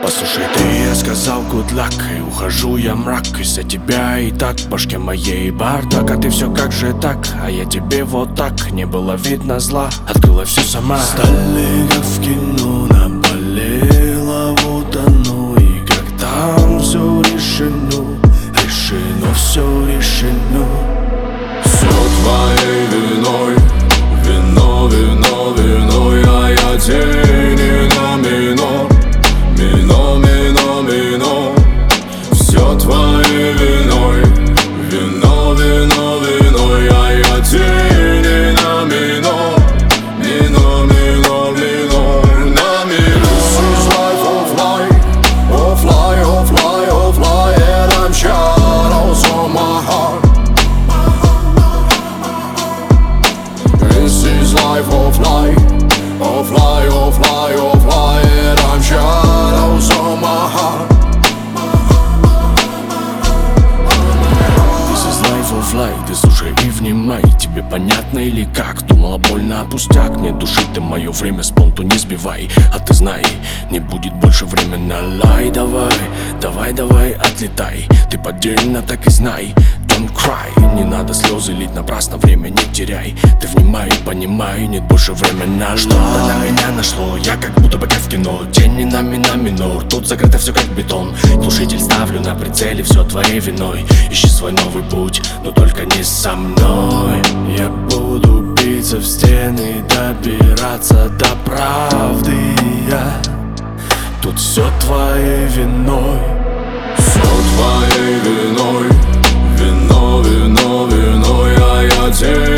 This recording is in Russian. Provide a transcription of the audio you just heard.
Послушай, я сказал good luck, и ухожу я мрак. Из-за тебя и так в башке моей бардак. А ты все как же так, а я тебе вот так. Не было видно зла, открыла все сама. Стали как в кино, наболело вот оно. И как там все решено, решено, все решено. Все твоей виной, вино, вино, виной. А я тени на минор, мино, мино, мино. Все твоей виной, вино, вино, виной. А я тени на минор, мино, мино, мино, на минор. This is life of life, of life, of life, of life. And I'm shadows on my heart. This is life of life, of life, of life, of life. And I'm shadows on my heart. This is life of life, ты слушай и внимай. Тебе понятно или как? Думала больно, а пустяк. Не души ты мое время, спонту не сбивай. А ты знай, не будет больше времени. Лай, давай, давай, давай, отлетай. Ты поддельно так и знай. Don't cry, не надо слезы лить напрасно, время не теряй. Ты внимай, понимай, нет больше времени. Что-то на меня нашло, я как будто бы как в кино. Тени на минор, тут закрыто все как бетон. Глушитель ставлю на прицеле, все твоей виной. Ищи свой новый путь, но только не со мной. Я буду биться в стены, добираться до правды. Тут все твоей виной. Все твоей виной, вино, вино, вино. А я тень